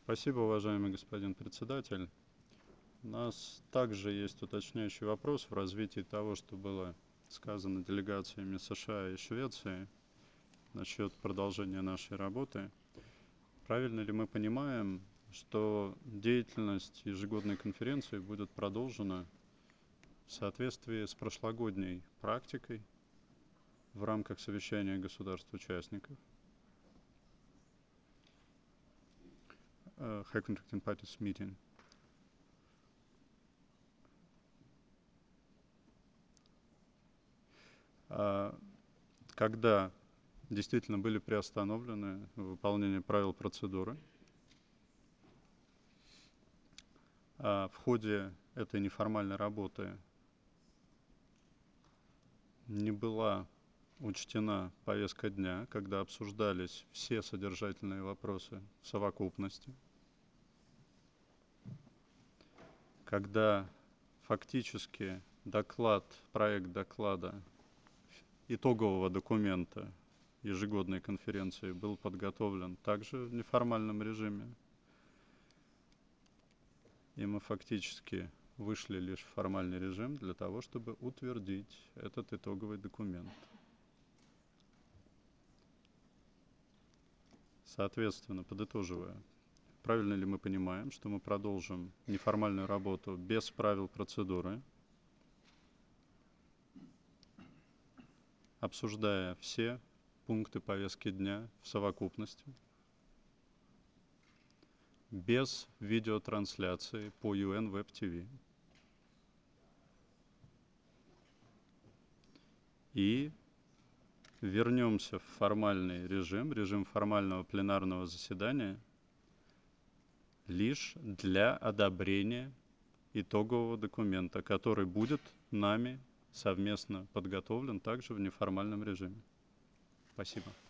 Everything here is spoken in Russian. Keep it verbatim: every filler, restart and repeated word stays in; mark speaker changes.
Speaker 1: Спасибо, уважаемый господин председатель. У нас также есть уточняющий вопрос в развитии того, что было сказано делегациями США и Швеции насчет продолжения нашей работы. Правильно ли мы понимаем, что деятельность ежегодной конференции будет продолжена в соответствии с прошлогодней практикой в рамках совещания государств-участников? Uh, High Contracting Parties Meeting. Uh, когда действительно были приостановлены выполнение правил процедуры. А в ходе этой неформальной работы не была учтена повестка дня, когда обсуждались все содержательные вопросы в совокупности, когда фактически доклад, проект доклада итогового документа ежегодной конференции был подготовлен также в неформальном режиме. И мы фактически вышли лишь в формальный режим для того, чтобы утвердить этот итоговый документ. Соответственно, подытоживая, правильно ли мы понимаем, что мы продолжим неформальную работу без правил процедуры, обсуждая все пункты повестки дня в совокупности, без видеотрансляции по ю эн Web ти ви и вернемся в формальный режим, режим формального пленарного заседания лишь для одобрения итогового документа, который будет нами совместно подготовлен также в неформальном режиме. Спасибо.